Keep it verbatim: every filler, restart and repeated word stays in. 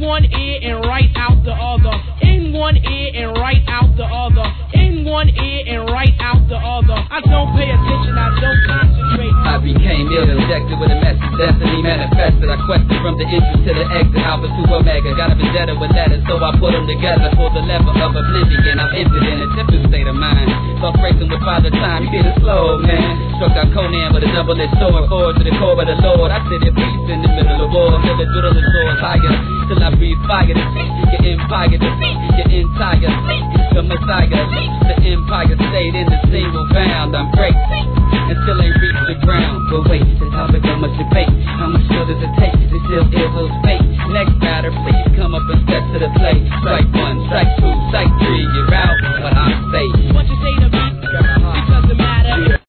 one ear and right out the other. In one ear and right out the other. In one ear and right out the other. I don't pay attention, I don't concentrate. I became ill, injected with a message, destiny manifested. I quested from the entrance to the exit, Alpha to Omega. Got a vendetta with letters, so I put them together. For the level of oblivion, I'm emptied in a different state of mind. Thoughts racing with Father Time, you get it slow, man. Struck out Conan with a double-edged sword, forward to the core of the Lord. I sit in peace in the middle of war, till the thrill of the sword higher, till I breathe fire to see your empire defeat your entire fleet. The Messiah leaps the empire state in the single bound. I'm great until they reach the ground, but wait, the topic of much debate.